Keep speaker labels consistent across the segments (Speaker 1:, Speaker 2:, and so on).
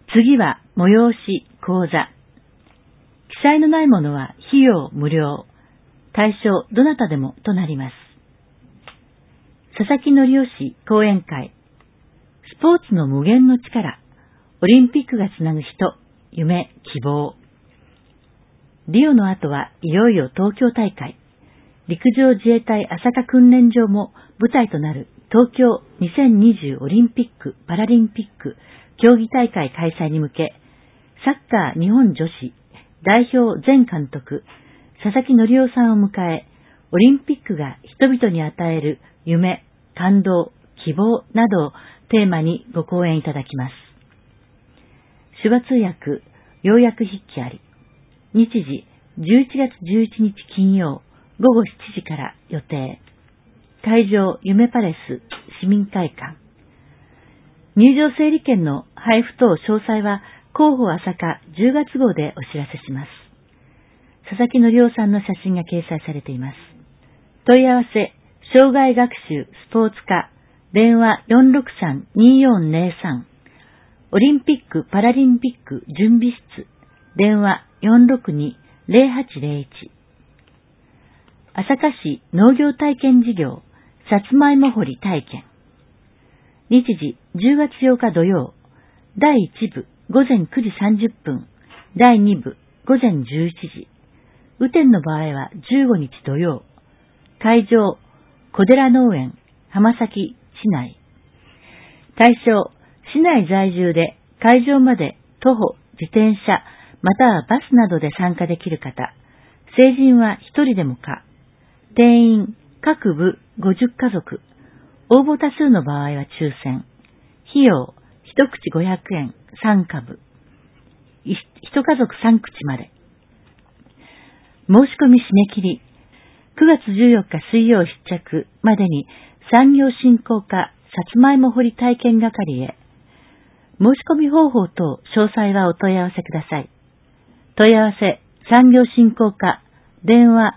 Speaker 1: 次は催し講座。記載のないものは費用無料。対象どなたでもとなります。佐々木則義講演会。スポーツの無限の力。オリンピックがつなぐ人、夢、希望。リオの後はいよいよ東京大会。陸上自衛隊朝霞訓練場も舞台となる東京2020オリンピック・パラリンピック競技大会開催に向け、サッカー日本女子代表前監督、佐々木則夫さんを迎え、オリンピックが人々に与える夢、感動、希望などをテーマにご講演いただきます。手話通訳、要約筆記あり。日時、11月11日金曜、午後7時から予定。会場、夢パレス、市民会館。入場整理券の配布等詳細は、広報朝霞10月号でお知らせします。佐々木則夫さんの写真が掲載されています。問い合わせ、障害学習スポーツ科、電話463-2403、オリンピック・パラリンピック準備室、電話462-0801、朝霞市農業体験事業、さつまいも掘り体験。日時10月8日土曜、第1部午前9時30分、第2部午前11時。雨天の場合は15日土曜。会場、小寺農園、浜崎市内。対象、市内在住で会場まで徒歩、自転車、またはバスなどで参加できる方。成人は1人でもか。定員、各部50家族。応募多数の場合は抽選。費用、一口500円、3株。一家族3口まで。申し込み締め切り、9月14日水曜必着までに産業振興課さつまいも掘り体験係へ。申し込み方法等詳細はお問い合わせください。問い合わせ、産業振興課、電話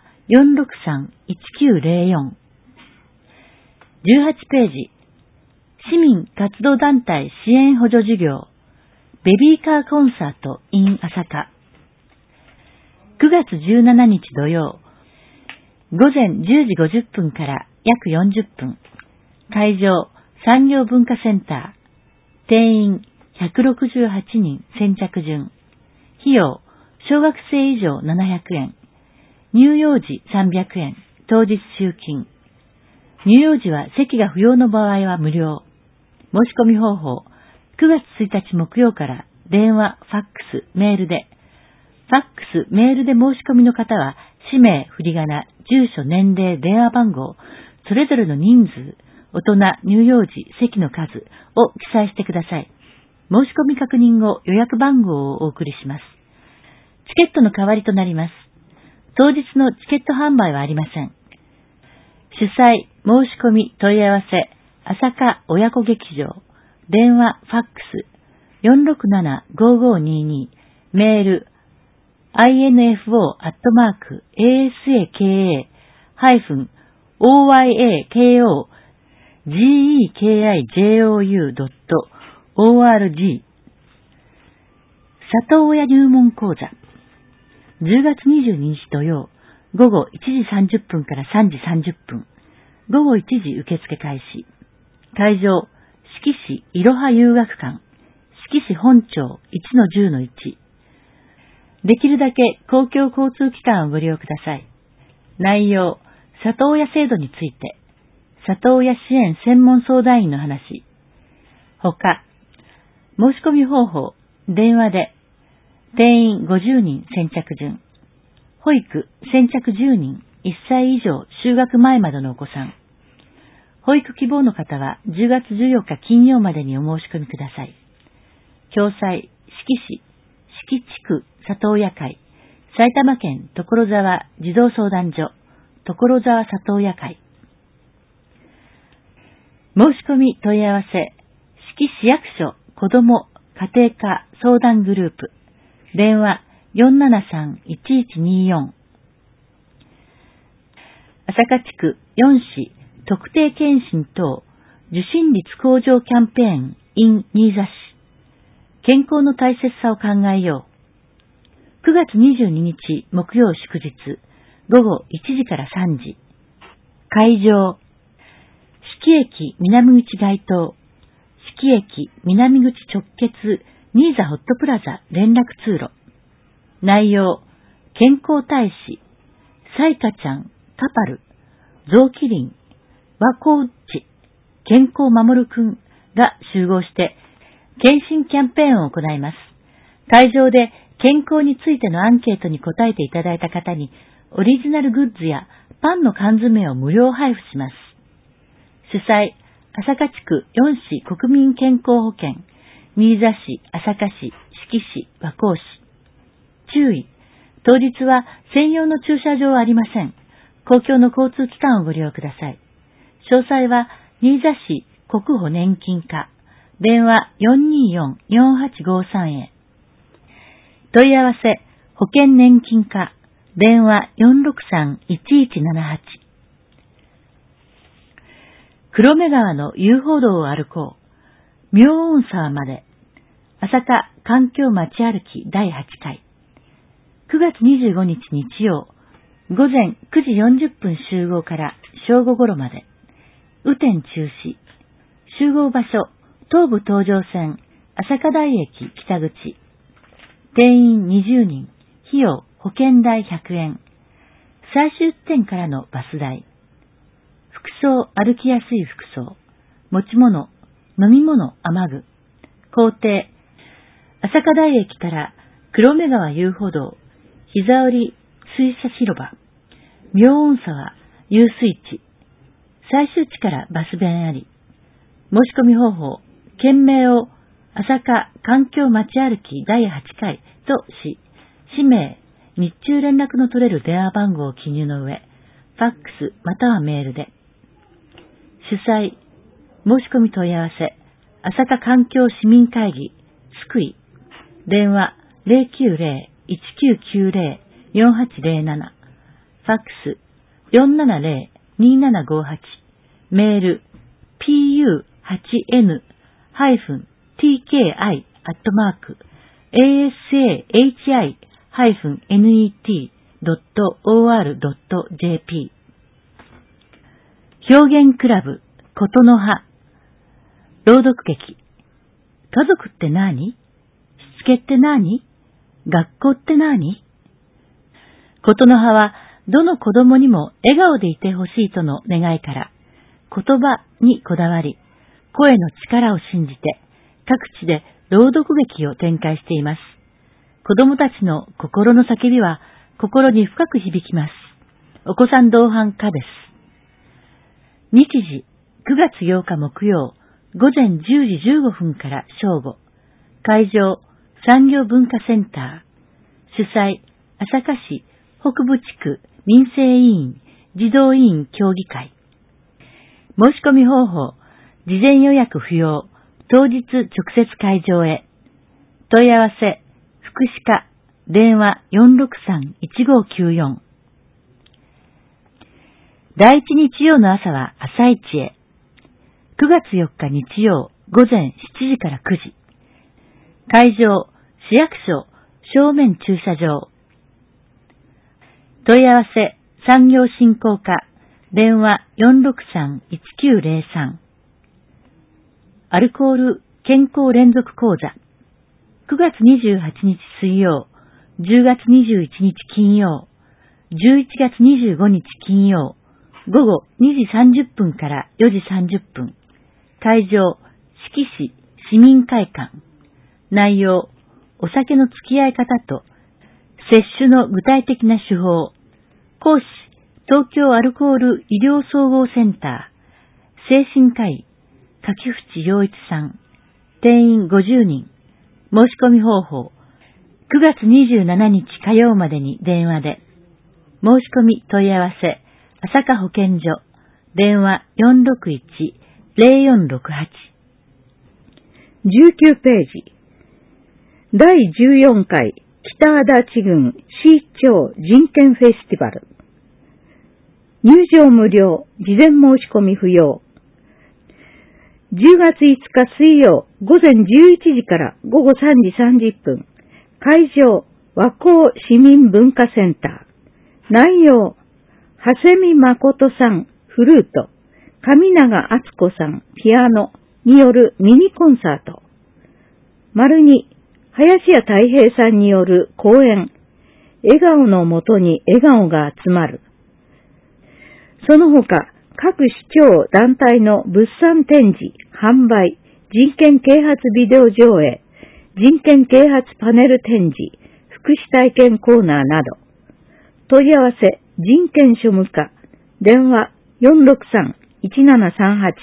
Speaker 1: 463-1904。18ページ、市民活動団体支援補助事業、ベビーカーコンサート in 朝霞。9月17日土曜、午前10時50分から約40分。会場、産業文化センター。定員168人先着順。費用、小学生以上700円。入場時300円。当日集金。入場時は席が不要の場合は無料。申し込み方法、9月1日木曜から電話、ファックス、メールで。ファックス、メールで申し込みの方は、氏名、振り仮名、住所、年齢、電話番号、それぞれの人数、大人、入場時、席の数を記載してください。申し込み確認後、予約番号をお送りします。チケットの代わりとなります。当日のチケット販売はありません。主催、申し込み、問い合わせ、朝霞親子劇場、電話、ファックス、467-5522、メール、info@oyako-gekijou.org。 里親入門講座。10月22日土曜、午後1時30分から3時30分。午後1時受付開始。会場、志木市いろは遊学館。志木市本町 1-10-1。できるだけ公共交通機関をご利用ください。内容、里親制度について、里親支援専門相談員の話。他、申し込み方法、電話で、定員50人先着順。保育、先着10人、1歳以上就学前までのお子さん。保育希望の方は10月14日金曜までにお申し込みください。共催、志木市、志木地区里親会、埼玉県所沢児童相談所、所沢里親会。申し込み問い合わせ、志木市役所子ども家庭科相談グループ、電話473-1124。朝霞地区4市特定健診等受診率向上キャンペーン in 新座市。 健康の大切さを考えよう。9月22日木曜祝日、午後1時から3時。会場、四季駅南口街頭、四季駅南口直結ニーザホットプラザ連絡通路。内容、健康大使、サイカちゃん、カパル、ゾウキリン、ワコウッチ、健康守るくんが集合して、検診キャンペーンを行います。会場で健康についてのアンケートに答えていただいた方に、オリジナルグッズやパンの缶詰を無料配布します。主催、朝霞地区4市国民健康保険、新座市、朝霞市、志木市、和光市。注意、当日は専用の駐車場はありません。公共の交通機関をご利用ください。詳細は、新座市国保年金課、電話 424-4853 へ。問い合わせ、保険年金課、電話 463-1178。黒目川の遊歩道を歩こう。妙音沢まで。朝霞環境街歩き第8回。9月25日日曜、午前9時40分集合から正午頃まで。雨天中止。集合場所、東武東上線、朝霞台駅北口。定員20人。費用、保険代100円。最終点からのバス代。服装、歩きやすい服装。持ち物、飲み物、雨具。工程、朝霞台駅から黒目川遊歩道、膝折水車広場、妙音沢遊水地。最終地からバス弁あり。申し込み方法、件名を朝霞環境街歩き第8回とし、氏名、日中連絡の取れる電話番号を記入の上、ファックスまたはメールで。主催、申し込み問い合わせ、朝霞環境市民会議、津久井、電話 090-1990-4807、ファックス 470-2758、メール pun-tki-asa-net.or.jp。 表現クラブ琴の葉。朗読劇。家族って何？しつけって何？学校って何？琴の葉はどの子供にも笑顔でいてほしいとの願いから言葉にこだわり、声の力を信じて各地で朗読劇を展開しています。子供たちの心の叫びは心に深く響きます。お子さん同伴歌です。日時9月8日木曜午前10時15分から正午。会場産業文化センター。主催朝霞市北部地区民生委員児童委員協議会。申し込み方法、事前予約不要、当日直接会場へ。問い合わせ、福祉課、電話 463-1594。第一日曜の朝は朝市へ。9月4日日曜午前7時から9時。会場、市役所、正面駐車場。問い合わせ、産業振興課、電話 463-1903。アルコール健康連続講座。9月28日水曜、10月21日金曜、11月25日金曜、午後2時30分から4時30分。会場、志木市市民会館。内容、お酒の付き合い方と、摂取の具体的な手法。講師、東京アルコール医療総合センター。精神科医、柿淵洋一さん。定員50人。申し込み方法。9月27日火曜までに電話で。申し込み問い合わせ。朝霞保健所。電話 461-0468。
Speaker 2: 19ページ。第14回北足立郡市長人権フェスティバル。入場無料、事前申し込み不要。 10月5日水曜午前11時から午後3時30分。会場、和光市民文化センター。内容、長谷見誠さん、フルート、上永敦子さん、ピアノによるミニコンサート。丸2、林家たい平さんによる講演、笑顔のもとに笑顔が集まる。その他、各市町団体の物産展示、販売、人権啓発ビデオ上映、人権啓発パネル展示、福祉体験コーナーなど。問い合わせ、人権庶務課、電話 463-1738。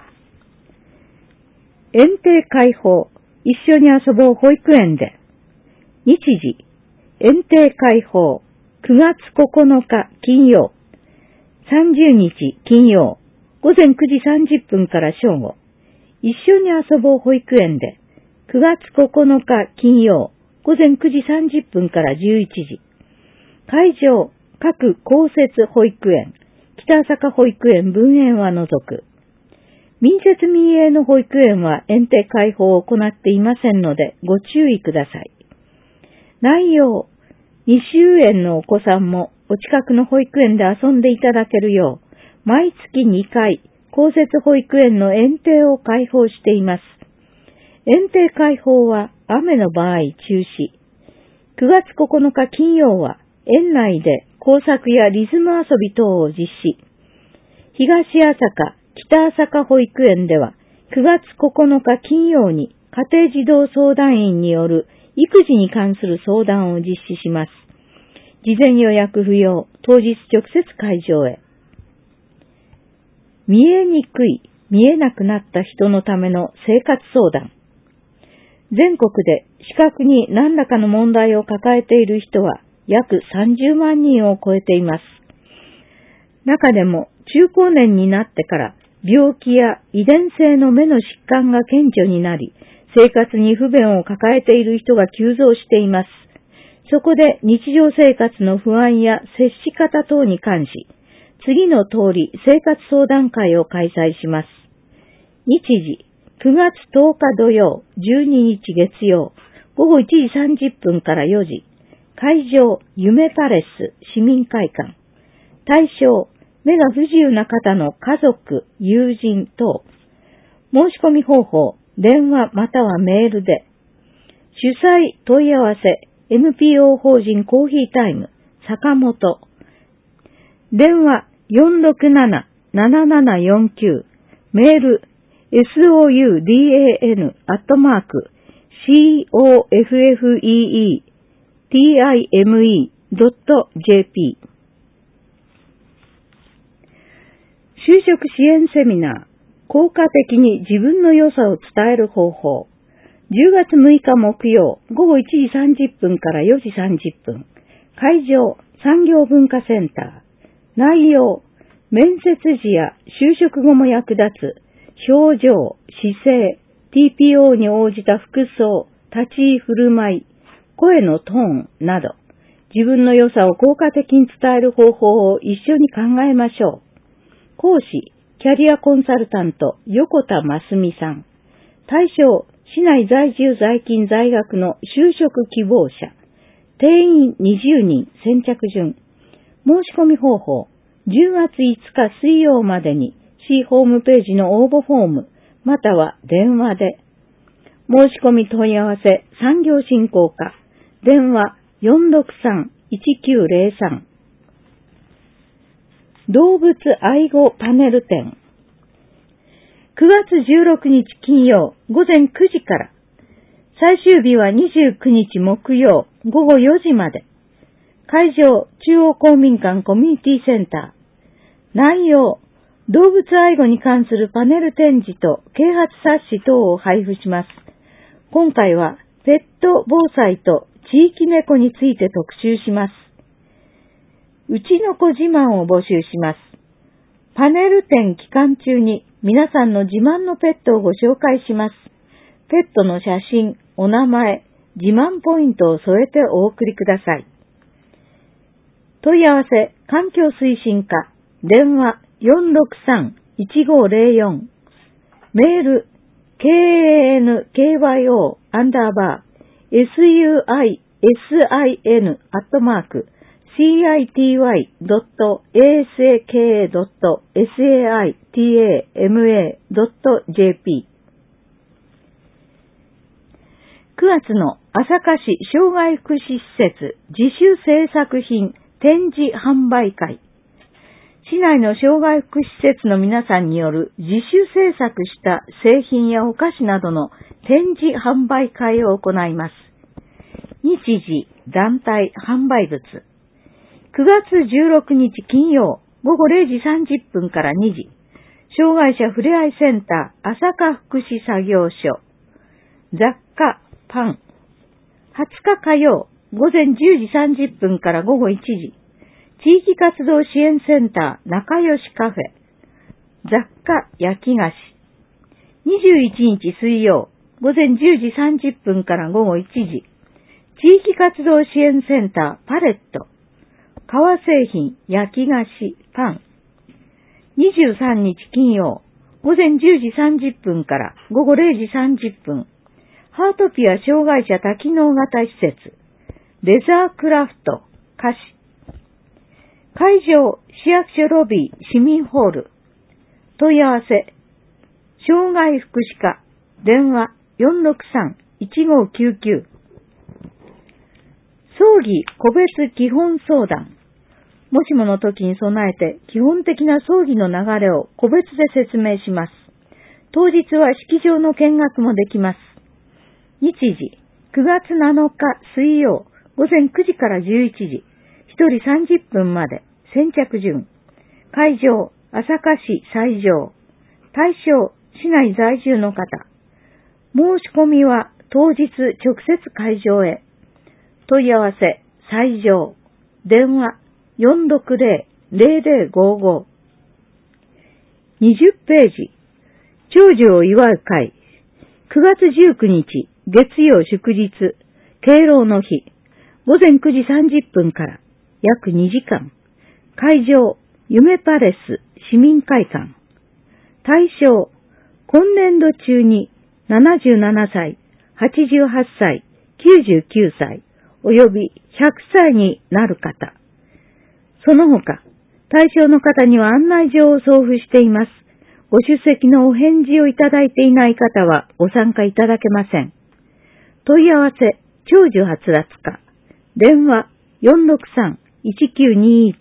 Speaker 2: 園庭開放、一緒に遊ぼう保育園で。日時、園庭開放、9月9日金曜、30日金曜、午前9時30分から正午。一緒に遊ぼう保育園で、9月9日金曜、午前9時30分から11時。会場、各公設保育園、北朝霞保育園分園は除く。民設民営の保育園は園庭開放を行っていませんのでご注意ください。内容、未就園のお子さんもお近くの保育園で遊んでいただけるよう、毎月2回、公設保育園の園庭を開放しています。園庭開放は雨の場合中止。9月9日金曜は園内で工作やリズム遊び等を実施。東朝霞、北朝霞保育園では9月9日金曜に家庭児童相談員による育児に関する相談を実施します。事前予約不要、当日直接会場へ。見えにくい、見えなくなった人のための生活相談。全国で視覚に何らかの問題を抱えている人は約30万人を超えています。中でも中高年になってから病気や遺伝性の目の疾患が顕著になり、生活に不便を抱えている人が急増しています。そこで日常生活の不安や接し方等に関し、次の通り生活相談会を開催します。日時、9月10日土曜、12日月曜、午後1時30分から4時。会場、夢パレス市民会館。対象、目が不自由な方の家族、友人等。申し込み方法、電話またはメールで。主催問い合わせ、NPO 法人コーヒータイム、坂本。電話467-7749。メール、soudan@coffeetime.jp。 就職支援セミナー、効果的に自分の良さを伝える方法。10月6日木曜、午後1時30分から4時30分。会場、産業文化センター。内容、面接時や就職後も役立つ、表情、姿勢、TPO に応じた服装、立ち居振る舞い、声のトーンなど、自分の良さを効果的に伝える方法を一緒に考えましょう。講師、キャリアコンサルタント、横田真澄さん。対象、市内在住在勤在学の就職希望者。定員20人、先着順。申し込み方法、10月5日水曜までに、市ホームページの応募フォーム、または電話で。申し込み問い合わせ、産業振興課。電話463-1903。動物愛護パネル展。9月16日金曜午前9時から。最終日は29日木曜午後4時まで。会場、中央公民館コミュニティセンター。内容、動物愛護に関するパネル展示と啓発冊子等を配布します。今回はペット防災と地域猫について特集します。うちの子自慢を募集します。パネル展期間中に皆さんの自慢のペットをご紹介します。ペットの写真、お名前、自慢ポイントを添えてお送りください。問い合わせ、環境推進課、電話463-1504。 メール、KANKYO_SIN@city.ka.satama.jp。 9月の朝霞市障害福祉施設自主制作品展示販売会。市内の障害福祉施設の皆さんによる自主制作した製品やお菓子などの展示販売会を行います。日時、団体、販売物。9月16日金曜午後0時30分から2時、障害者ふれあいセンター朝霞福祉作業所。雑貨、パン。20日火曜午前10時30分から午後1時、地域活動支援センター仲良しカフェ。雑貨、焼き菓子。21日水曜午前10時30分から午後1時、地域活動支援センターパレット。革製品、焼き菓子、パン。23日金曜午前10時30分から午後0時30分、ハートピア障害者多機能型施設、レザークラフト、菓子。会場、市役所ロビー、市民ホール。問い合わせ、障害福祉課、電話463-1599。葬儀個別基本相談。もしもの時に備えて基本的な葬儀の流れを個別で説明します。当日は式場の見学もできます。日時、9月7日水曜午前9時から11時、1人30分まで、先着順。会場、朝霞市西条。対象、市内在住の方。申し込みは当日直接会場へ。問い合わせ、西条。電話、460-0055。20ページ。長寿を祝う会。9月19日、月曜祝日、敬老の日。午前9時30分から約2時間。会場、夢パレス市民会館。対象、今年度中に77歳、88歳、99歳、および100歳になる方。その他、対象の方には案内状を送付しています。ご出席のお返事をいただいていない方はご参加いただけません。問い合わせ、長寿はつらつか。電話、463-1921。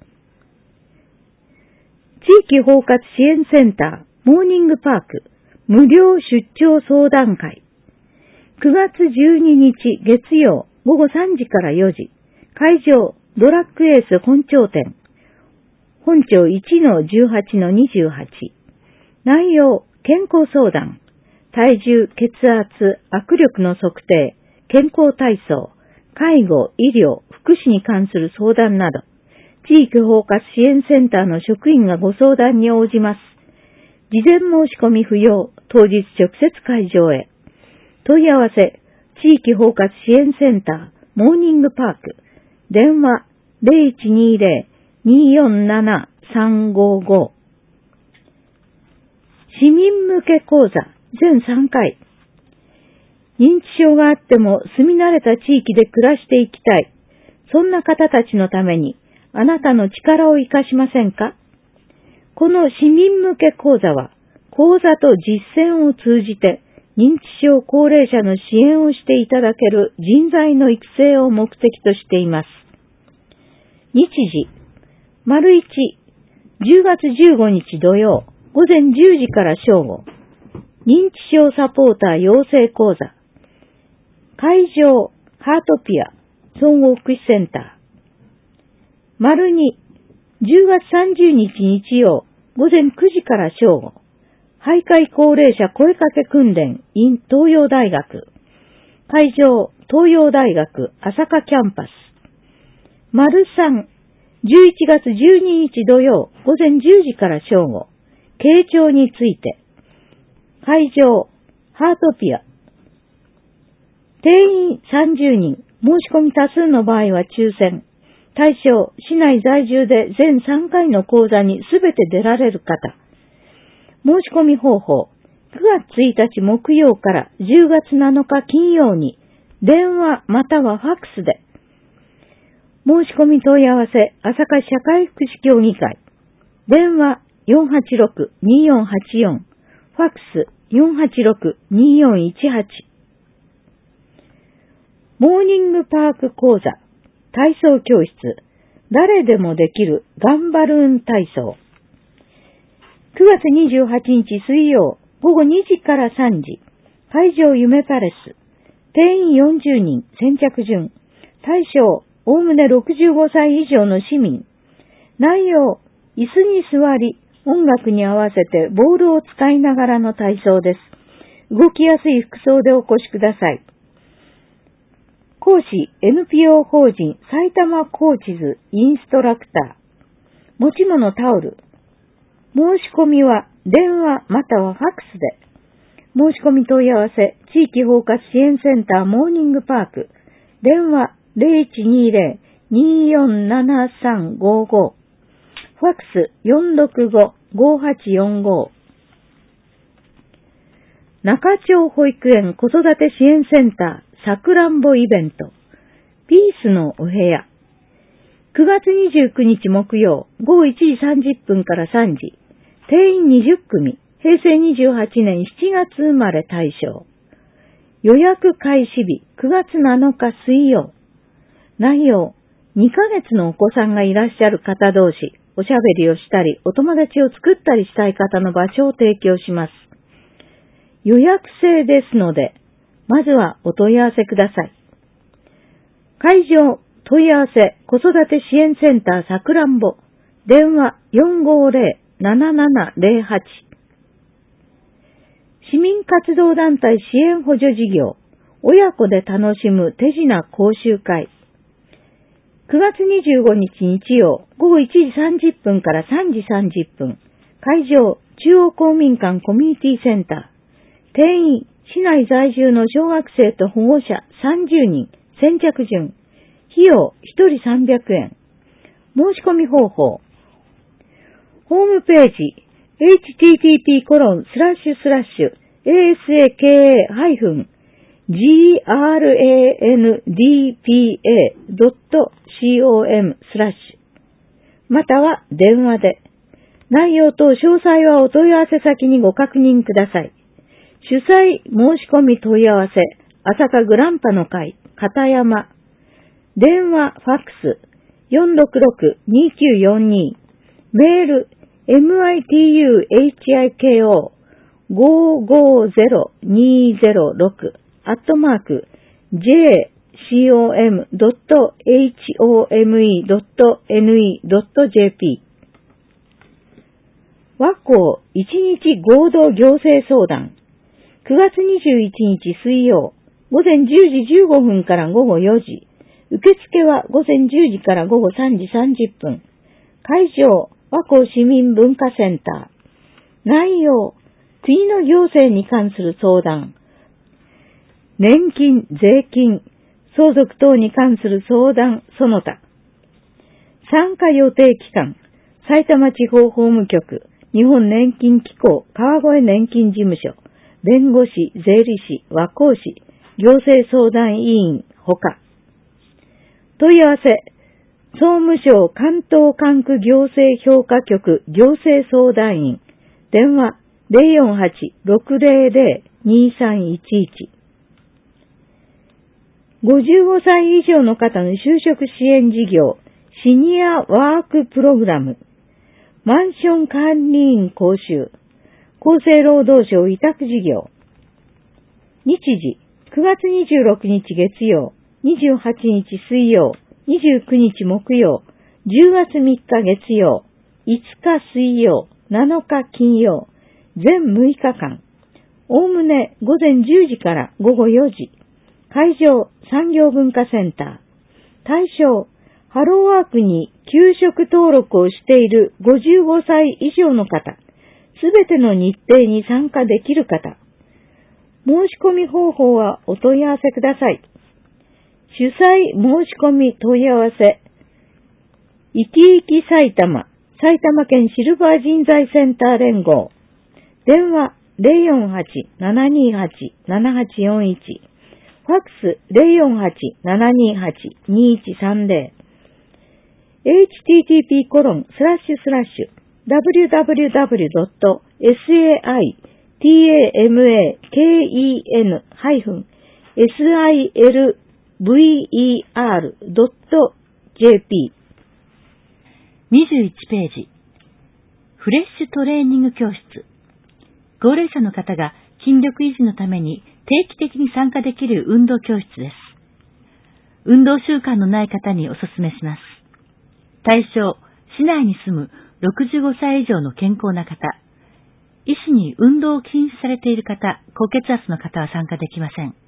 Speaker 2: 地域包括支援センター、モーニングパーク、無料出張相談会。9月12日月曜午後3時から4時、会場、ドラッグエース本町店。本町 1-18-28。内容、健康相談。体重、血圧、握力の測定、健康体操、介護、医療、福祉に関する相談など、地域包括支援センターの職員がご相談に応じます。事前申し込み不要、当日直接会場へ。問い合わせ、地域包括支援センター、モーニングパーク。電話、0120-247-355。市民向け講座、全3回。認知症があっても住み慣れた地域で暮らしていきたい。そんな方たちのために、あなたの力を生かしませんか？この市民向け講座は、講座と実践を通じて、認知症高齢者の支援をしていただける人材の育成を目的としています。日時、丸1、10月15日土曜、午前10時から正午。認知症サポーター養成講座。会場、ハートピア、総合福祉センター。丸2、10月30日日曜、午前9時から正午。徘徊高齢者声かけ訓練 in 東洋大学。会場、東洋大学朝霞キャンパス。丸3、11月12日土曜、午前10時から正午。傾聴について。会場、ハートピア。定員30人、申し込み多数の場合は抽選。対象、市内在住で全3回の講座にすべて出られる方。申し込み方法、 月1日木曜から10月7日金曜に電話またはファックスで申し込み問い合わせ朝霞社会福祉協議会電話 486-2484 ファックス 486-2418 モーニングパーク講座体操教室誰でもできるガンバルーン体操9月28日水曜午後2時から3時会場夢パレス定員40人先着順対象おおむね65歳以上の市民内容椅子に座り音楽に合わせてボールを使いながらの体操です動きやすい服装でお越しください講師 NPO 法人埼玉コーチズインストラクター持ち物タオル申し込みは電話またはファックスで申し込み問い合わせ地域包括支援センターモーニングパーク電話 0120-247355 ファックス 465-5845 中町保育園子育て支援センターさくらんぼイベントピースのお部屋9月29日木曜午後1時30分から3時定員20組平成28年7月生まれ対象予約開始日9月7日水曜内容2ヶ月のお子さんがいらっしゃる方同士おしゃべりをしたりお友達を作ったりしたい方の場所を提供します予約制ですのでまずはお問い合わせください。会場問い合わせ子育て支援センターさくらんぼ電話 450-7708 市民活動団体支援補助事業親子で楽しむ手品講習会9月25日日曜午後1時30分から3時30分会場中央公民館コミュニティセンター定員市内在住の小学生と保護者30人先着順費用1人300円申し込み方法ホームページ http://asa-grandpa.com/ または電話で内容等詳細はお問い合わせ先にご確認ください主催申し込み問い合わせ朝霞グランパの会片山電話ファックス 466-2942 メール mituhiko550206 @jcom.home.ne.jp 和光一日合同行政相談9月21日水曜午前10時15分から午後4時受付は午前10時から午後3時30分会場和光市民文化センター内容国の行政に関する相談年金、税金、相続等に関する相談その他参加予定期間埼玉地方法務局日本年金機構川越年金事務所弁護士、税理士、和光士、行政相談委員ほか問い合わせ総務省関東管区行政評価局行政相談員電話 048-600-2311 55歳以上の方の就職支援事業シニアワークプログラムマンション管理員講習厚生労働省委託事業日時9月26日月曜28日水曜29日木曜10月3日月曜5日水曜7日金曜全6日間おおむね午前10時から午後4時会場産業文化センター対象ハローワークに休職登録をしている55歳以上の方すべての日程に参加できる方申し込み方法はお問い合わせください。主催申し込み問い合わせいきいき埼玉埼玉県シルバー人材センター連合電話 048-728-7841、ファックス 048-728-2130、http://www.saitamken-silver.jp
Speaker 1: 21ページ。フレッシュトレーニング教室。高齢者の方が筋力維持のために定期的に参加できる運動教室です。運動習慣のない方にお勧めします。対象、市内に住む65歳以上の健康な方、医師に運動を禁止されている方、高血圧の方は参加できません。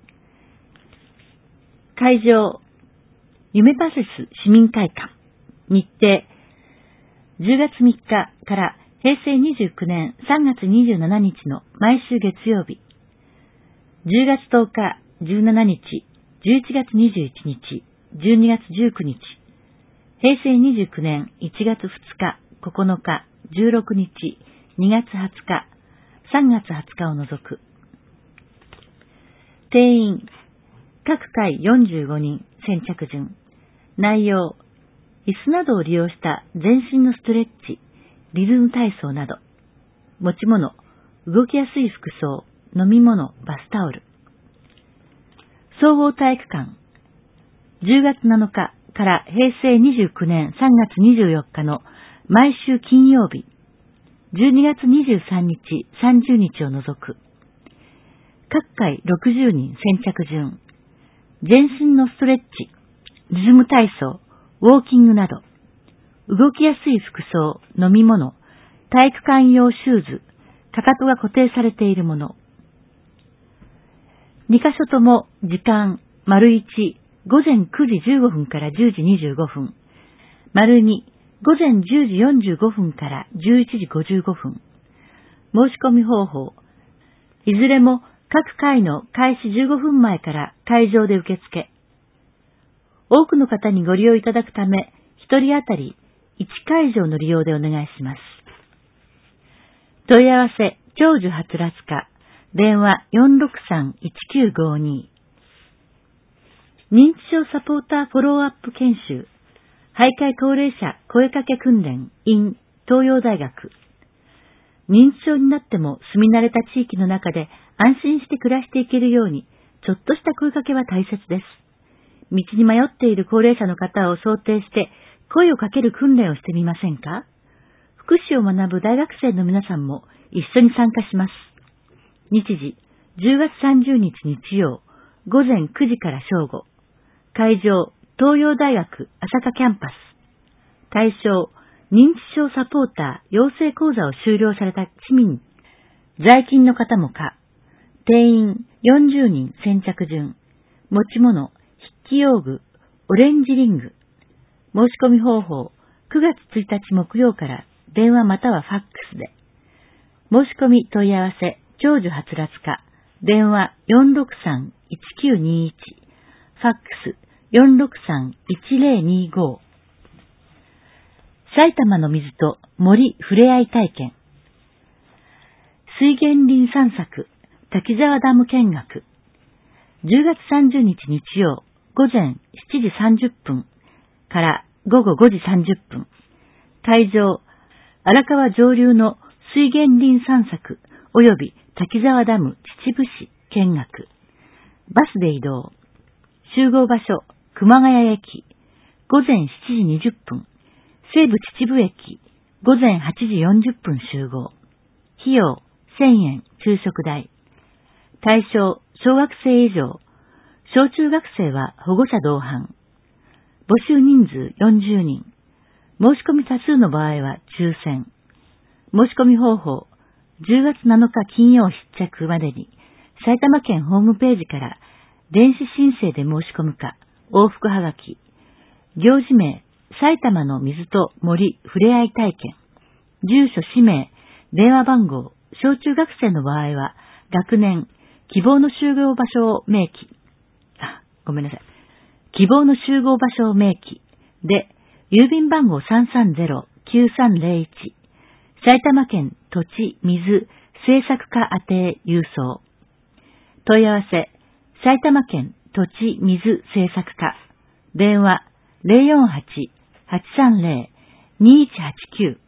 Speaker 1: 会場、夢パセス市民会館。日程、10月3日から平成29年3月27日の毎週月曜日、10月10日、17日、11月21日、12月19日、平成29年1月2日、9日、16日、2月20日、3月20日を除く。定員、各回45人、先着順。内容、椅子などを利用した全身のストレッチ、リズム体操など。持ち物、動きやすい服装、飲み物、バスタオル。総合体育館、10月7日から平成29年3月24日の毎週金曜日、12月23日、30日を除く。各回60人先着順。全身のストレッチ、リズム体操、ウォーキングなど、動きやすい服装、飲み物、体育館用シューズ、かかとが固定されているもの。2カ所とも時間、丸1、午前9時15分から10時25分、丸2、午前10時45分から11時55分。申し込み方法、いずれも各回の開始15分前から会場で受付。多くの方にご利用いただくため、1人当たり1会場の利用でお願いします。問い合わせ、長寿はつらつか、電話 463-1952。認知症サポーターフォローアップ研修、徘徊高齢者声かけ訓練 in 東洋大学。認知症になっても住み慣れた地域の中で安心して暮らしていけるように、ちょっとした声かけは大切です。道に迷っている高齢者の方を想定して声をかける訓練をしてみませんか？福祉を学ぶ大学生の皆さんも一緒に参加します。日時、10月30日日曜、午前9時から正午。会場、東洋大学朝霞キャンパス。対象、認知症サポーター養成講座を修了された市民。在勤の方も可。定員40人先着順。持ち物、筆記用具、オレンジリング。申し込み方法、9月1日木曜から電話またはファックスで。申し込み問い合わせ、長寿はつらつか、電話 463-1921、ファックス 463-1025。埼玉の水と森ふれあい体験。水源林散策、滝沢ダム見学。10月30日日曜、午前7時30分から午後5時30分。会場、荒川上流の水源林散策及び滝沢ダム秩父市見学。バスで移動。集合場所、熊谷駅。午前7時20分。西武秩父駅。午前8時40分集合。費用、1000円、昼食代。対象、小学生以上。小中学生は保護者同伴。募集人数40人。申し込み多数の場合は抽選。申し込み方法、10月7日金曜必着までに、埼玉県ホームページから電子申請で申し込むか、往復はがき、行事名、埼玉の水と森ふれあい体験、住所氏名、電話番号、小中学生の場合は、学年、希望の集合場所を明記、希望の集合場所を明記で、郵便番号330-9301、埼玉県土地、水、 政策課宛て郵送。問い合わせ、埼玉県土地水政策課。電話048-830-2189。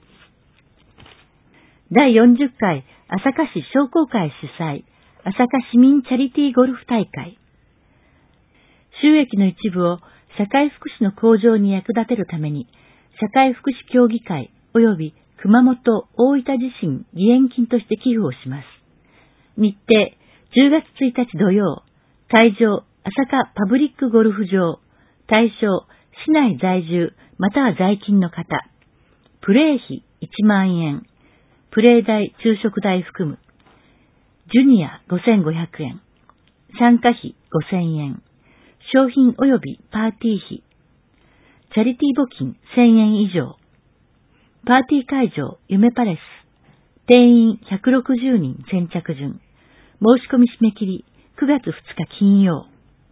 Speaker 1: 第40回朝霞市商工会主催、朝霞市民チャリティーゴルフ大会。収益の一部を社会福祉の向上に役立てるために、社会福祉協議会及び熊本大分地震義援金として寄付をします。日程、10月1日土曜、会場、朝霞パブリックゴルフ場、対象、市内在住または在勤の方、プレー費1万円、プレー代、昼食代含む、ジュニア5500円、参加費5000円、商品及びパーティー費、チャリティー募金1000円以上、パーティー会場夢パレス、定員160人先着順、申し込み締め切り9月2日金曜。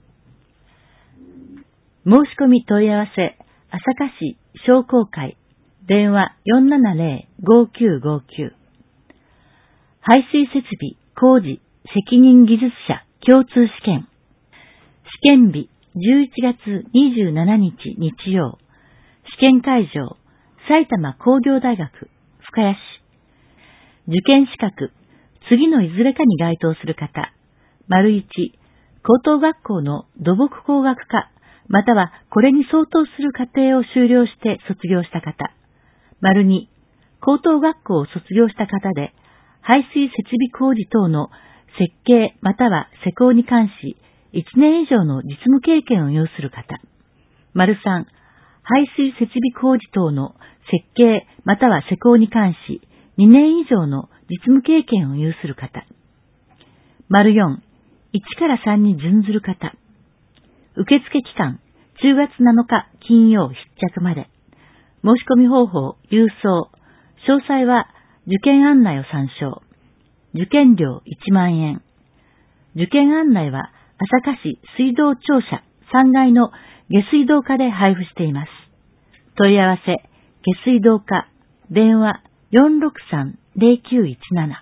Speaker 1: 申し込み問い合わせ、朝霞市商工会、電話470-5959。排水設備工事責任技術者共通試験。試験日11月27日日曜。試験会場、埼玉工業大学深谷市。受験資格、次のいずれかに該当する方、1、高等学校の土木工学科、またはこれに相当する課程を修了して卒業した方、2、高等学校を卒業した方で、排水設備工事等の設計または施工に関し、1年以上の実務経験を有する方、3、排水設備工事等の設計または施工に関し、2年以上の実務経験を有する方、4、1から3に準ずる方、受付期間、10月7日金曜必着まで。申し込み方法、郵送。詳細は、受験案内を参照。受験料1万円。受験案内は、朝霞市水道庁舎3階の下水道課で配布しています。問い合わせ、下水道課、電話463-0917。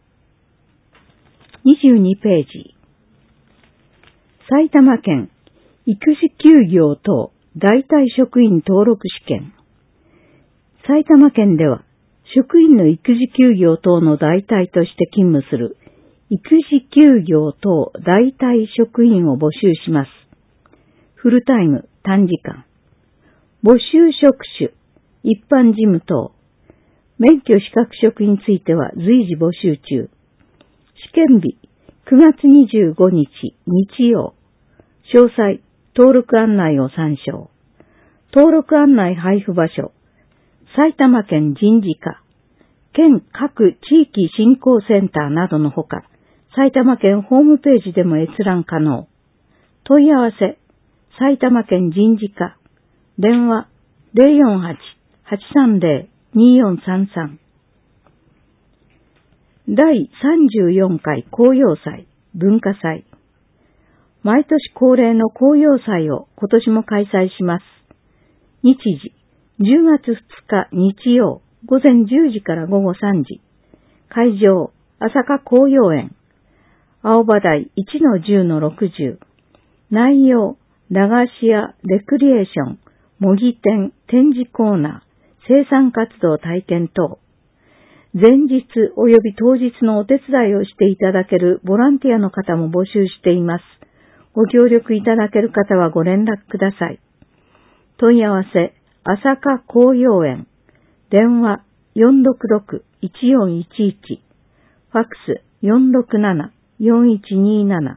Speaker 2: 22ページ。埼玉県育児休業等代替職員登録試験。埼玉県では職員の育児休業等の代替として勤務する育児休業等代替職員を募集します。フルタイム短時間。募集職種、一般事務等。免許資格職については随時募集中。試験日9月25日日曜。詳細、登録案内を参照。登録案内配布場所、埼玉県人事課、県各地域振興センターなどのほか、埼玉県ホームページでも閲覧可能。問い合わせ、埼玉県人事課、電話048-830-2433。第34回紅葉祭、文化祭。毎年恒例の紅葉祭を今年も開催します。日時、10月2日日曜、午前10時から午後3時。会場、朝霞紅葉園。青葉台 1-10-60。内容、駄菓子屋、レクリエーション、模擬店、展示コーナー、生産活動体験等。前日及び当日のお手伝いをしていただけるボランティアの方も募集しています。ご協力いただける方はご連絡ください。問い合わせ、朝霞紅葉園。電話466-1411。ファックス467-4127。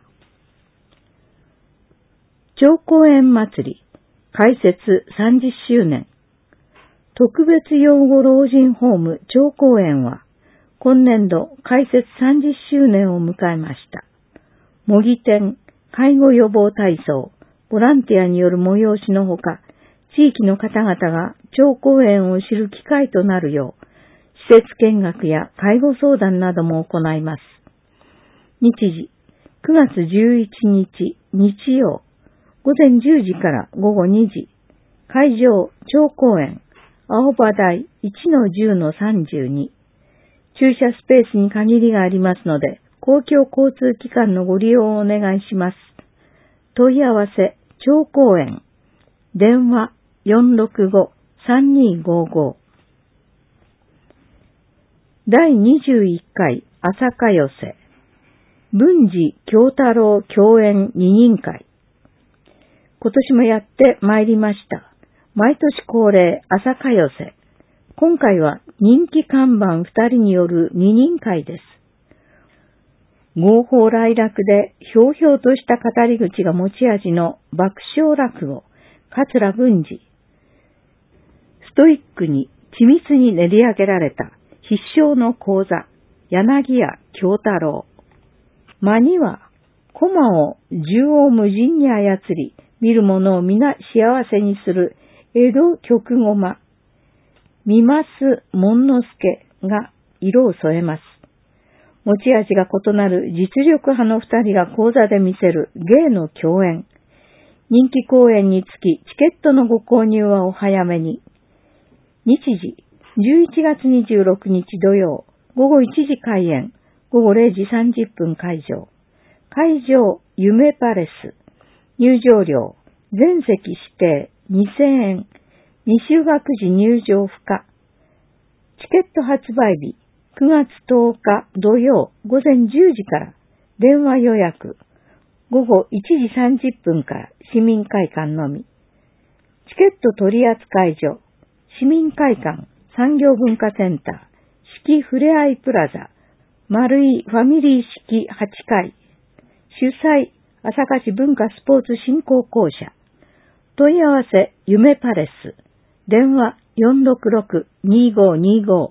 Speaker 2: 長公園祭り、開設30周年。特別養護老人ホーム長公園は、今年度開設30周年を迎えました。模擬店、介護予防体操、ボランティアによる催しのほか、地域の方々が長公園を知る機会となるよう、施設見学や介護相談なども行います。日時、9月11日日曜、午前10時から午後2時、会場長公園、青葉台 1-10-32。 駐車スペースに限りがありますので、公共交通機関のご利用をお願いします。問い合わせ、長公園。電話、465-3255。第21回朝香寄せ。文治京太郎共演二人会。今年もやって参りました。毎年恒例朝香寄せ。今回は人気看板2人による二人会です。豪放来楽でひょうひょうとした語り口が持ち味の爆笑落語、桂文治。ストイックに緻密に練り上げられた必勝の講座、柳家京太郎。間には、駒を縦横無尽に操り、見る者を皆幸せにする江戸曲駒、三升門之助が色を添えます。持ち味が異なる実力派の二人が講座で見せる芸の共演。人気公演につきチケットのご購入はお早めに。日時、11月26日土曜、午後1時開演、午後0時30分会場。会場、夢パレス。入場料、全席指定2000円。未就学時入場不可。チケット発売日、9月10日土曜午前10時から電話予約。午後1時30分から市民会館のみ。チケット取扱所、市民会館産業文化センター、四季ふれあいプラザ、丸井ファミリー式8階。主催、朝霞市文化スポーツ振興公社。問い合わせ、夢パレス。電話466-2525。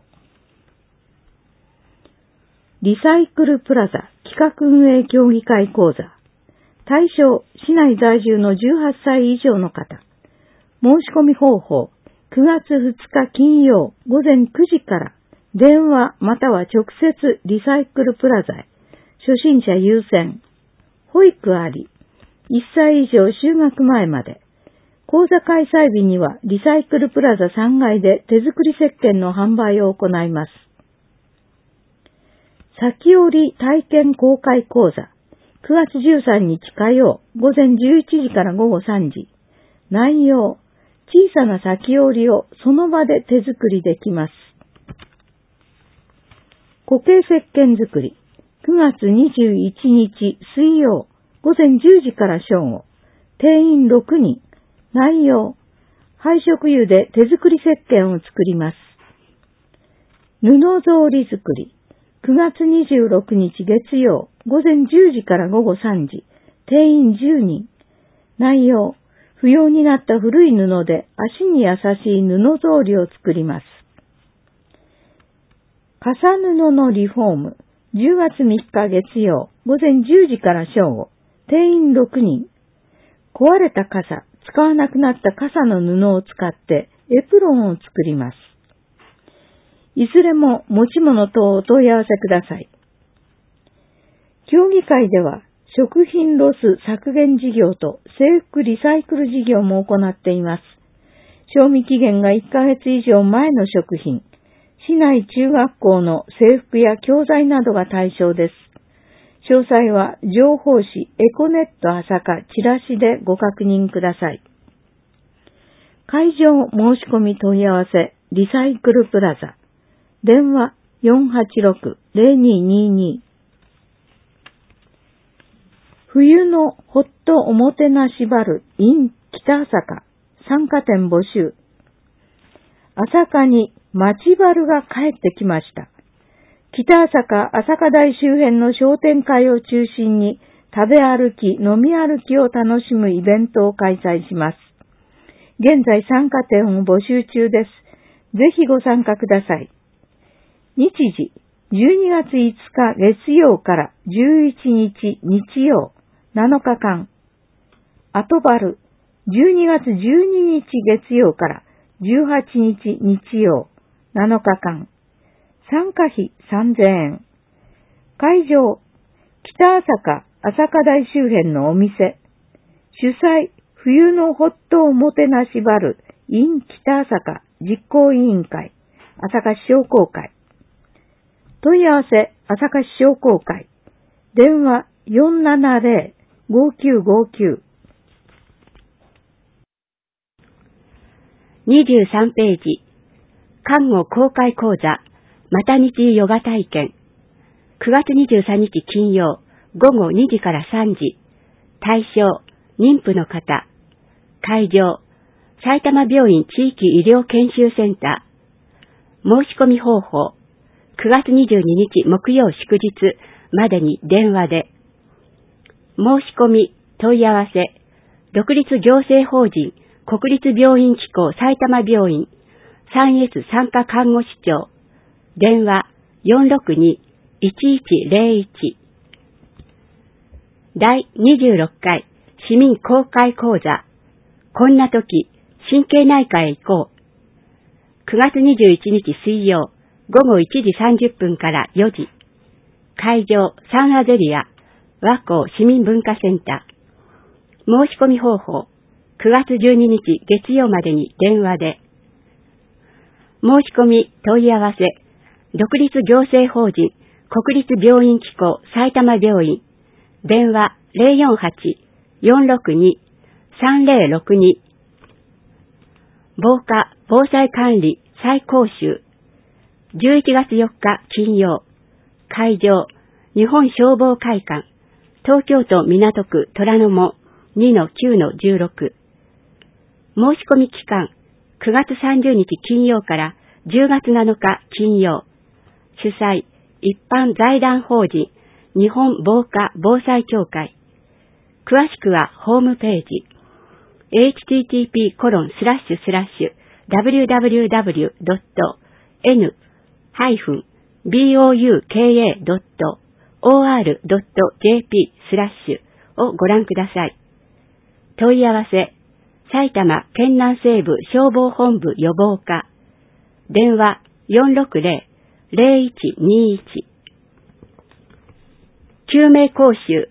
Speaker 2: リサイクルプラザ企画運営協議会講座。対象、市内在住の18歳以上の方。申し込み方法、9月2日金曜午前9時から電話または直接リサイクルプラザへ。初心者優先。保育あり。1歳以上就学前まで。講座開催日にはリサイクルプラザ3階で手作り石鹸の販売を行います。先折体験公開講座。9月13日火曜午前11時から午後3時。内容、小さな先折りをその場で手作りできます。固形石鹸作り。9月21日水曜午前10時から正午。定員6人。内容、配色油で手作り石鹸を作ります。布草履作り。9月26日月曜午前10時から午後3時。定員10人。内容、不要になった古い布で足に優しい布草履を作ります。傘布のリフォーム。10月3日月曜午前10時から正午。定員6人。壊れた傘、使わなくなった傘の布を使ってエプロンを作ります。いずれも持ち物等お問い合わせください。協議会では食品ロス削減事業と制服リサイクル事業も行っています。賞味期限が1ヶ月以上前の食品、市内中学校の制服や教材などが対象です。詳細は情報誌エコネット朝霞チラシでご確認ください。会場申し込み問い合わせリサイクルプラザ。電話486-0222。冬のホットおもてなしバル in 北朝霞参加店募集。朝霞に町バルが帰ってきました。北朝霞朝霞台周辺の商店会を中心に食べ歩き、飲み歩きを楽しむイベントを開催します。現在参加店を募集中です。ぜひご参加ください。日時、12月5日月曜から11日日曜7日間。後バル、12月12日月曜から18日日曜7日間。参加費3000円。会場、北朝霞朝霞台周辺のお店。主催、冬のホットおもてなしバル in 北朝霞実行委員会、朝霞市商工会。 問い合わせ、朝霞市商工会。電話470-5959。
Speaker 3: 23ページ。看護公開講座、マタニティヨガ体験。9月23日金曜、午後2時から3時。対象、妊婦の方。会場、埼玉病院地域医療研修センター。申し込み方法、9月22日木曜祝日までに電話で。申し込み、問い合わせ、独立行政法人国立病院機構埼玉病院 3S 産科看護師長。電話462-1101。第26回市民公開講座。こんな時、神経内科へ行こう。9月21日水曜、午後1時30分から4時。会場、サンアゼリア、和光市民文化センター。申し込み方法、9月12日月曜までに電話で。申し込み、問い合わせ、独立行政法人、国立病院機構埼玉病院。電話048-462-3062。防火・防災管理再講習。11月4日金曜。会場、日本消防会館。東京都港区虎ノ門 2-9-16。申し込み期間、9月30日金曜から10月7日金曜。主催、一般財団法人、日本防火・防災協会。詳しくはホームページ、http://www.n-bouka.or.jp/ をご覧ください。問い合わせ、埼玉県南西部消防本部予防課。電話460-0121。救命講習。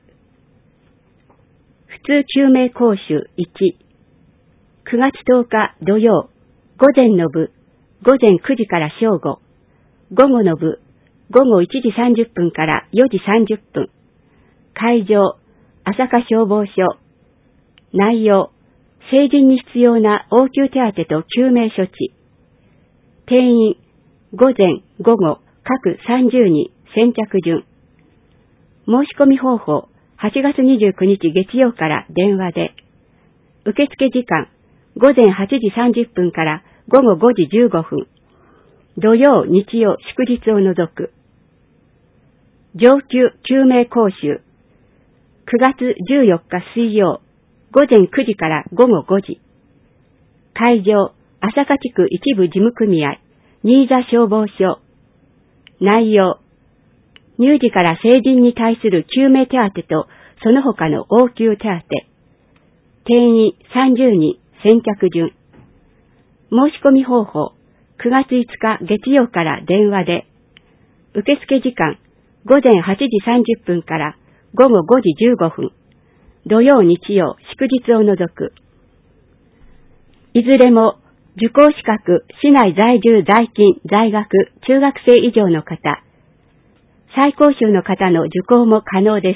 Speaker 3: 普通救命講習1。9月10日土曜、午前の部、午前9時から正午。午後の部、午後1時30分から4時30分。会場、朝霞消防署。内容、成人に必要な応急手当と救命処置。定員、午前、午後、各30人、先着順。申し込み方法、8月29日月曜から電話で。受付時間、午前8時30分から午後5時15分。土曜、日曜、祝日を除く。上級救命講習。9月14日水曜、午前9時から午後5時。会場、朝霞地区一部事務組合、新座消防署。内容、乳児から成人に対する救命手当とその他の応急手当。定員30人、先着順。申し込み方法、9月5日月曜から電話で。受付時間、午前8時30分から午後5時15分。土曜日曜、祝日を除く。いずれも、受講資格、市内在住在勤、在学、中学生以上の方、再講習の方の受講も可能です。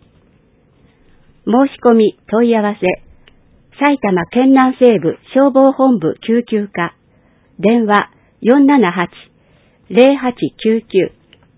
Speaker 3: 申し込み、問い合わせ、埼玉県南西部消防本部救急課、電話478-0899。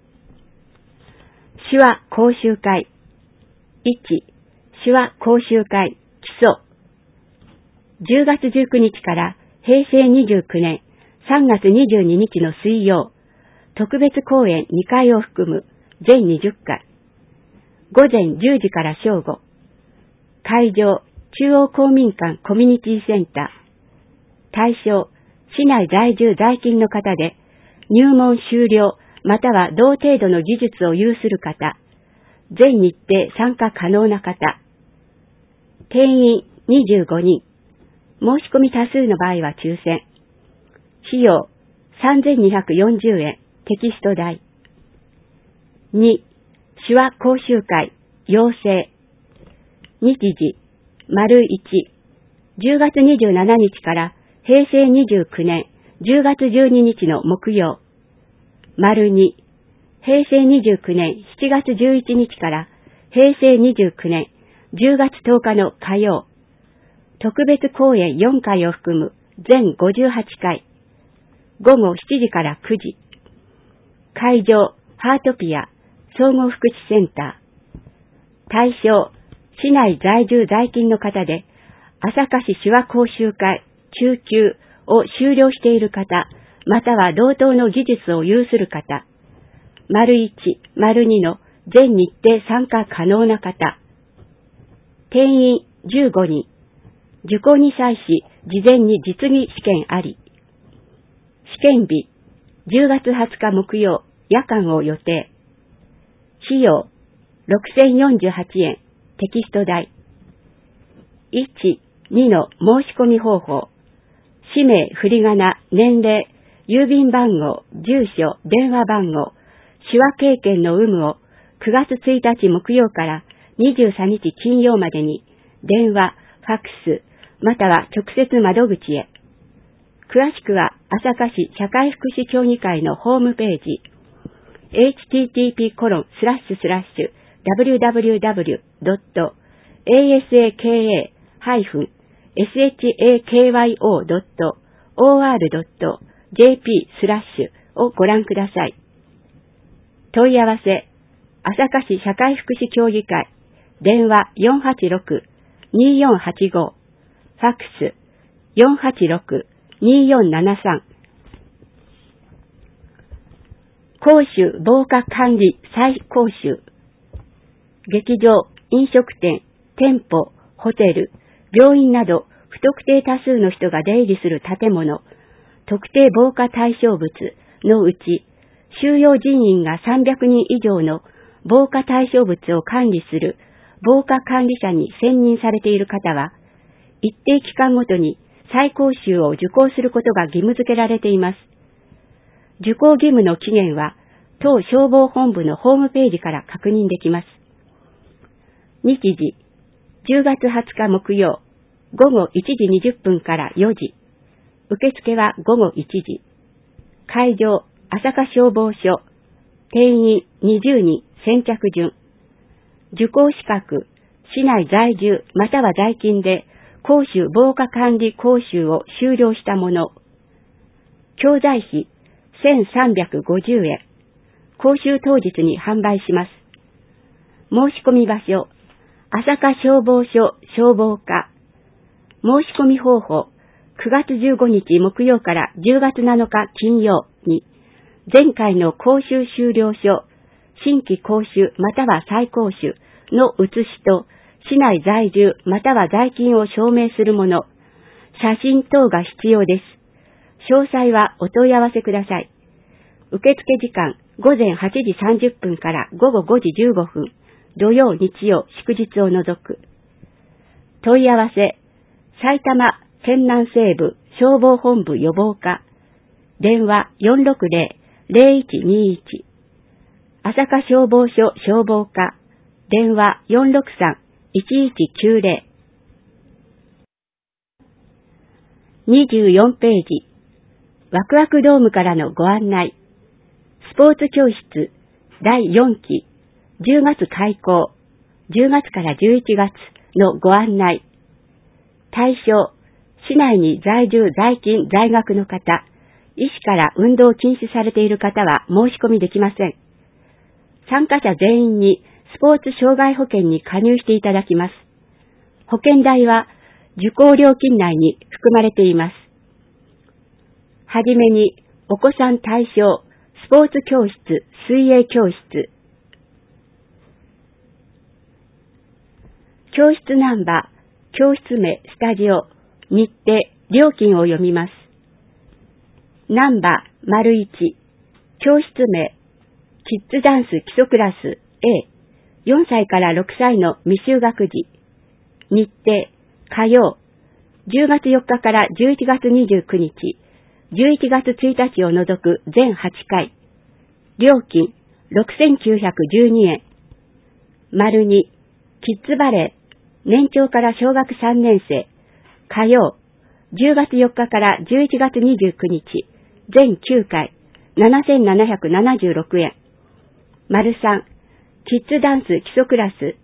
Speaker 3: 手話講習会。1、手話講習会、基礎。10月19日から平成29年3月22日の水曜、特別講演2回を含む全20回。午前10時から正午。会場、中央公民館コミュニティセンター。対象、市内在住在勤の方で、入門修了または同程度の技術を有する方。全日程参加可能な方。定員25人。申し込み多数の場合は抽選。費用3240円。テキスト代。2、手話講習会、要請。日時、丸1、10月27日から平成29年10月12日の木曜。丸2、 平成29年7月11日から平成29年10月10日の火曜、特別公演4回を含む全58回、午後7時から9時、会場ハートピア総合福祉センター、対象市内在住在勤の方で朝霞市手話講習会中級を修了している方、または同等の技術を有する方、1、2の全日程参加可能な方、定員15人、受講に際し事前に実技試験あり、試験日10月20日木曜夜間を予定、費用6048円、テキスト代、1、2の申し込み方法、氏名、振り仮名、年齢、郵便番号、住所、電話番号、手話経験の有無を9月1日木曜から23日金曜までに電話、ファックス、または直接窓口へ。詳しくは朝霞市社会福祉協議会のホームページ http://www.asakyo.or.jp/ をご覧ください。問い合わせ、朝霞市社会福祉協議会、電話486-2485、ファックス486-2473。講習防火管理再講習。劇場、飲食店、店舗、ホテル、病院など不特定多数の人が出入りする建物、特定防火対象物のうち、収容人員が300人以上の防火対象物を管理する防火管理者に選任されている方は、一定期間ごとに再講習を受講することが義務付けられています。受講義務の期限は、当消防本部のホームページから確認できます。日時、10月20日木曜、午後1時20分から4時。受付は午後1時。会場、朝霞消防署。定員20人、先着順。受講資格、市内在住または在勤で講習防火管理講習を修了した者。教材費1350円。講習当日に販売します。申し込み場所、朝霞消防署消防課。申し込み方法、9月15日木曜から10月7日金曜に、前回の講習修了書、新規講習または再講習の写しと、市内在住または在勤を証明するもの、写真等が必要です。詳細はお問い合わせください。受付時間、午前8時30分から午後5時15分、土曜、日曜、祝日を除く。問い合わせ、埼玉県南西部消防本部予防課、電話460-0121、朝霞消防署消防課、電話463-1190。24ページ、ワクワクドームからのご案内。スポーツ教室第4期10月開校、10月から11月のご案内。対象、市内に在住在勤在学の方、医師から運動を禁止されている方は申し込みできません。参加者全員にスポーツ障害保険に加入していただきます。保険代は受講料金内に含まれています。はじめに、お子さん対象、スポーツ教室、水泳教室。教室ナンバー、教室名、スタジオ、日程、料金を読みます。ナンバー、01、教室名、キッズダンス基礎クラス A、4歳から6歳の未就学児。日程、火曜、10月4日から11月29日、11月1日を除く全8回。料金、6912円。2、キッズバレー、年長から小学3年生。火曜、10月4日から11月29日、全9回、7776円。 丸3、キッズダンス基礎クラス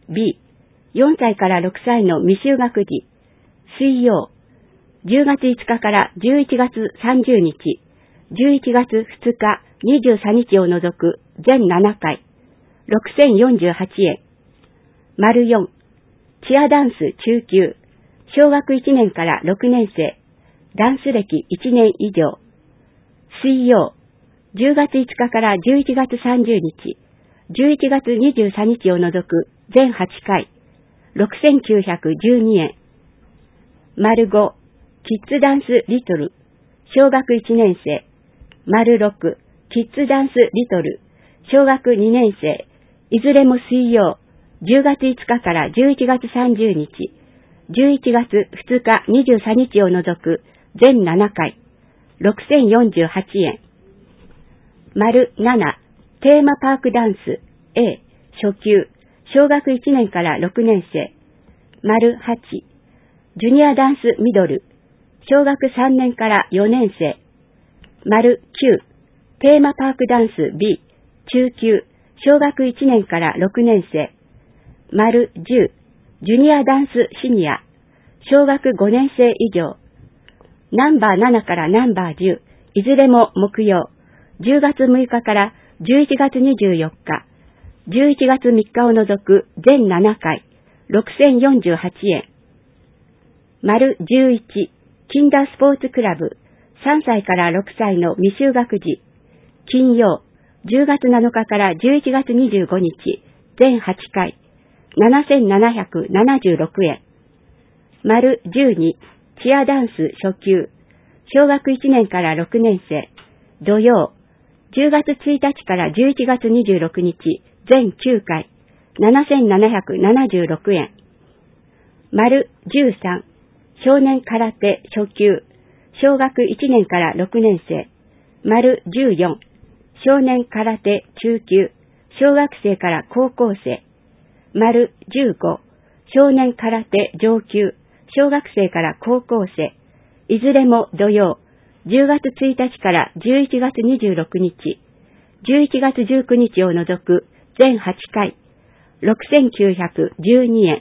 Speaker 3: B、4歳から6歳の未就学児、水曜、10月5日から11月30日、11月2日、23日を除く全7回、6048円。丸4、チアダンス中級、小学1年から6年生、ダンス歴1年以上。水曜、10月5日から11月30日、11月23日を除く全8回、6912円。丸5、キッズダンスリトル、小学1年生。丸6、キッズダンスリトル、小学2年生。いずれも水曜、10月5日から11月30日、11月2日23日を除く全7回、6048円。丸7、テーマパークダンス A、初級、小学1年から6年生。丸8、ジュニアダンスミドル、小学3年から4年生。丸9、テーマパークダンス B、中級、小学1年から6年生。丸10、ジュニアダンスシニア、小学5年生以上。ナンバー7からナンバー10、いずれも木曜、10月6日から11月24日、11月3日を除く全7回、6048円。丸11、キンダースポーツクラブ、3歳から6歳の未就学児、金曜、10月7日から11月25日、全8回、7776円。丸12、チアダンス初級、小学1年から6年生、土曜、10月1日から11月26日、全9回、7776円。丸13、少年空手初級、小学1年から6年生。丸14、少年空手中級、小学生から高校生。丸15、少年空手上級、小学生から高校生。いずれも土曜、10月1日から11月26日、11月19日を除く全8回、6912円。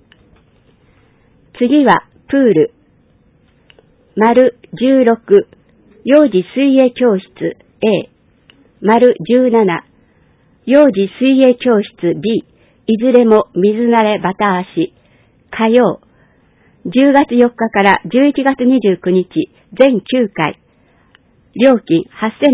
Speaker 3: 次はプール。丸16、幼児水泳教室 A。丸17、幼児水泳教室 B。いずれも水慣れバタ足。火曜、10月4日から11月29日、全9回。料金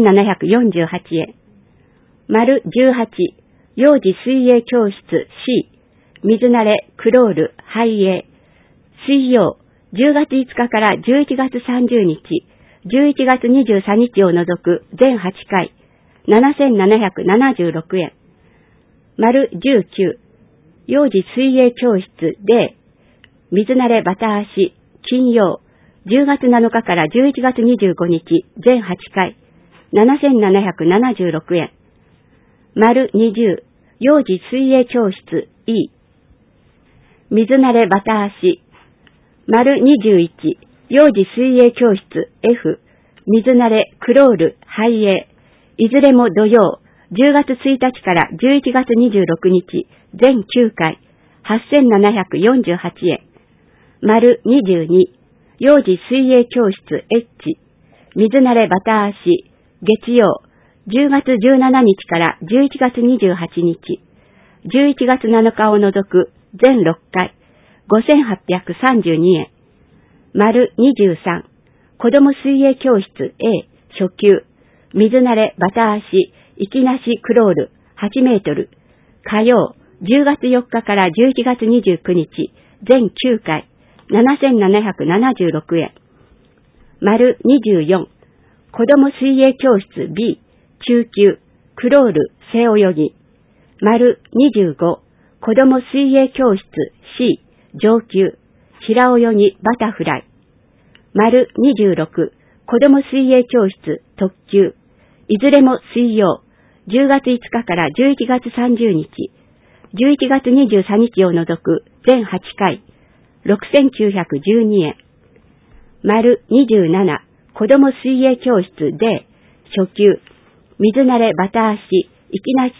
Speaker 3: 8748円。丸18、幼児水泳教室 C。水慣れクロール背泳。水曜、10月5日から11月30日、11月23日を除く全8回、7776円。丸19、幼児水泳教室 D。水慣れバタ足、金曜、10月7日から11月25日、全8回、7776円。丸20、幼児水泳教室 E。水慣れバタ足。丸21、幼児水泳教室 F。水慣れクロール背泳。いずれも土曜、10月1日から11月26日、全9回、8748円。丸22、幼児水泳教室 H。水慣れバタ足。月曜、10月17日から11月28日、11月7日を除く全6回、5832円。丸23、子供水泳教室 A 初級、水慣れバタ足、息なしクロール8メートル。火曜、10月4日から11月29日、全9回、7776円。丸24、子供水泳教室 B 中級、クロール背泳ぎ。丸25、子供水泳教室 C 上級、平泳ぎバタフライ。丸26、子供水泳教室特級。いずれも水曜、10月5日から11月30日、11月23日を除く全8回、6912円。丸27、子供水泳教室 D 初級、水慣れバタ足、息なし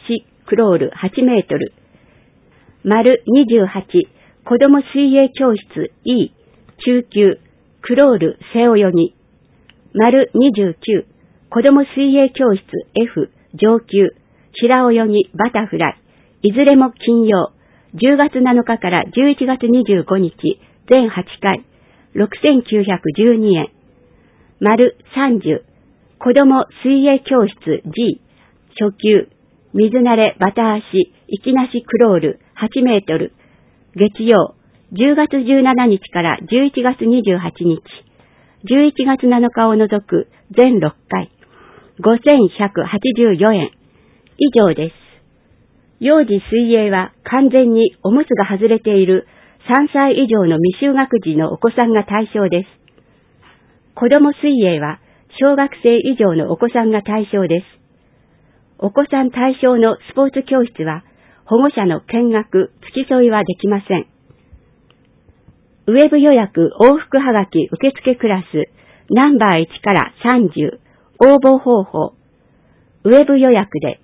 Speaker 3: クロール8メートル。丸28、子供水泳教室 E、中級、クロール背泳ぎ。丸29、子供水泳教室 F、上級、平泳ぎバタフライ。いずれも金曜、10月7日から11月25日、全8回、6912円。丸30、子供水泳教室 G、初級、水慣れバタ足、息なしクロール8メートル。月曜、10月17日から11月28日、11月7日を除く全6回、5184円。以上です。幼児水泳は完全におむつが外れている3歳以上の未就学児のお子さんが対象です。子供水泳は小学生以上のお子さんが対象です。お子さん対象のスポーツ教室は保護者の見学、付き添いはできません。ウェブ予約往復はがき受付クラスナンバー1から30応募方法。ウェブ予約で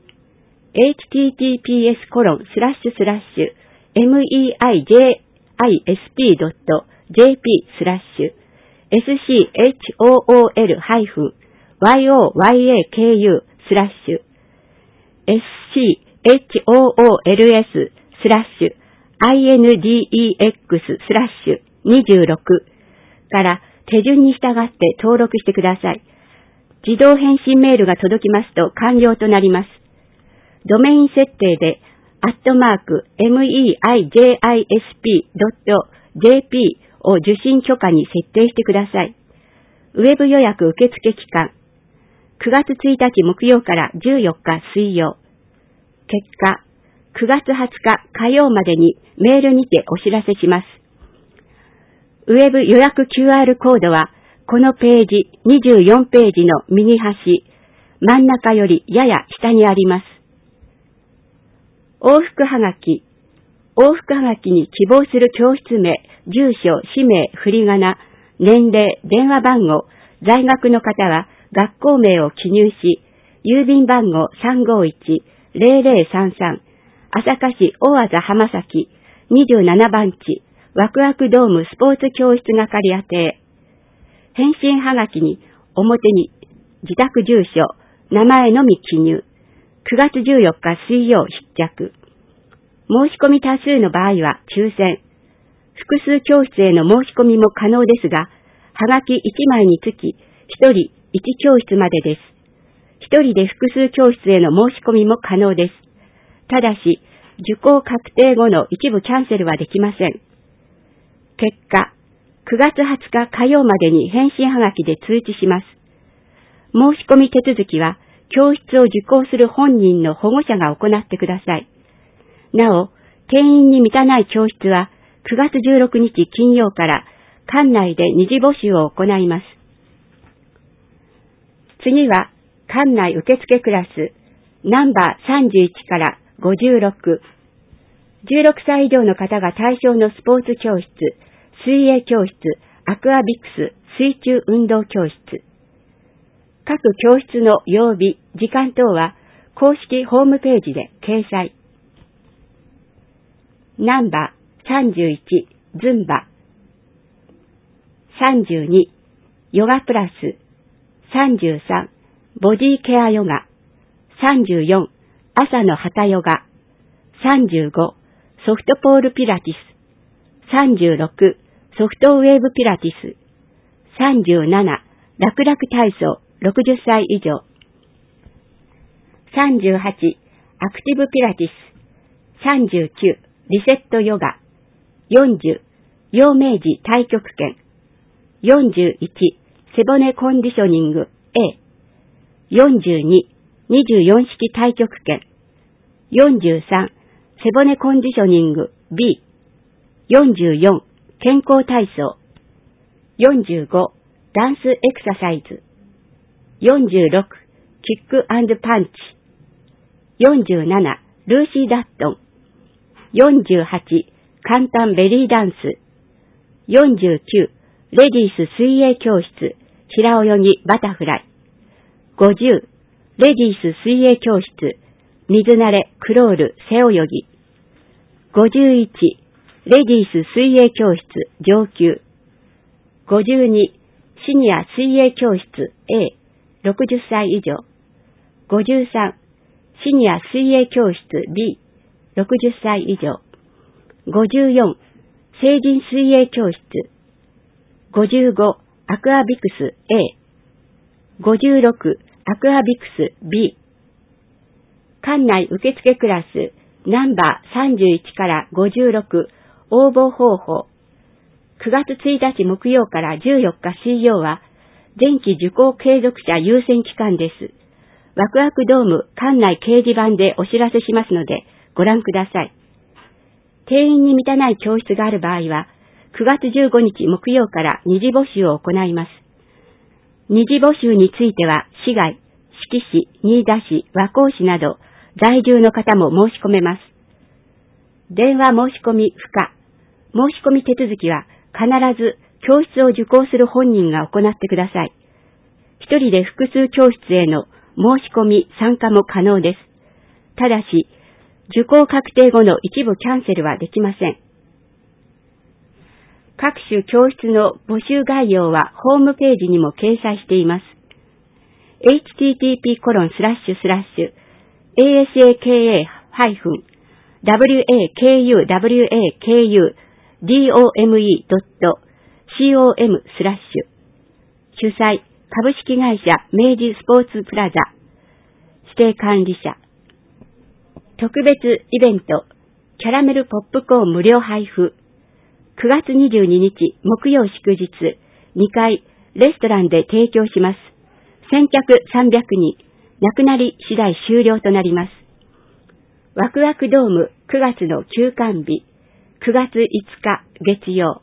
Speaker 3: meishools/shool.jp/SCHOOL-YOYAKU/SCHOOL-index/26から手順に従って登録してください。自動返信メールが届きますと完了となります。ドメイン設定で@meijisp.jp を受信許可に設定してください。ウェブ予約受付期間9月1日木曜から14日水曜。結果9月20日火曜までにメールにてお知らせします。ウェブ予約 QR コードはこのページ24ページの右端真ん中よりやや下にあります。往復はがきに希望する教室名、住所、氏名、振り仮名、年齢、電話番号、在学の方は学校名を記入し、郵便番号 351-0033 朝霞市大字浜崎27番地ワクワクドームスポーツ教室係宛てへ。返信はがきに表に自宅住所、名前のみ記入。9月14日水曜必着。申し込み多数の場合は抽選。複数教室への申し込みも可能ですが、はがき1枚につき1人1教室までです。1人で複数教室への申し込みも可能です。ただし、受講確定後の一部キャンセルはできません。結果、9月20日火曜までに返信はがきで通知します。申し込み手続きは、教室を受講する本人の保護者が行ってください。なお、定員に満たない教室は、9月16日金曜から館内で二次募集を行います。次は、館内受付クラス、ナンバー31から56。16歳以上の方が対象のスポーツ教室、水泳教室、アクアビクス、水中運動教室。各教室の曜日、時間等は公式ホームページで掲載。ナンバー31、ズンバ。32、ヨガプラス。33、ボディケアヨガ。34、朝のハタヨガ。35、ソフトポールピラティス。36、ソフトウェーブピラティス。37、楽々体操60歳以上。38、アクティブピラティス。39、リセットヨガ。40、陽明寺太極拳。41、背骨コンディショニング A。42、24式太極拳。43、背骨コンディショニング B。44、健康体操。45、ダンスエクササイズ。46、キック&パンチ。47、ルーシー・ダットン。48、簡単ベリーダンス。49、レディース水泳教室、平泳ぎバタフライ。50、レディース水泳教室、 水慣れ、クロール、背泳ぎ。51、レディース水泳教室、上級。52、シニア水泳教室 A、60歳以上。53、シニア水泳教室 B、60歳以上。54、成人水泳教室。55、アクアビクス A。56、アクアビクス B。館内受付クラス、ナンバー31から56、応募方法。9月1日木曜から14日水曜は、前期受講継続者優先期間です。ワクワクドーム館内掲示板でお知らせしますので、ご覧ください。定員に満たない教室がある場合は、9月15日木曜から二次募集を行います。二次募集については、市外、志木市、新田市、和光市など、在住の方も申し込めます。電話申し込み不可。申し込み手続きは、必ず教室を受講する本人が行ってください。一人で複数教室への申し込み参加も可能です。ただし、受講確定後の一部キャンセルはできません。各種教室の募集概要はホームページにも掲載しています。http://asa-wakuwakudome.com/ 主催株式会社明治スポーツプラザ指定管理者特別イベントキャラメルポップコーン無料配布9月22日木曜祝日2階レストランで提供します。先着300人、なくなり次第終了となります。ワクワクドーム9月の休館日、9月5日月曜。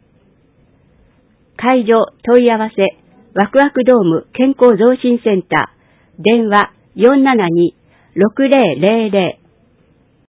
Speaker 3: 会場問い合わせ、ワクワクドーム健康増進センター、電話472-6000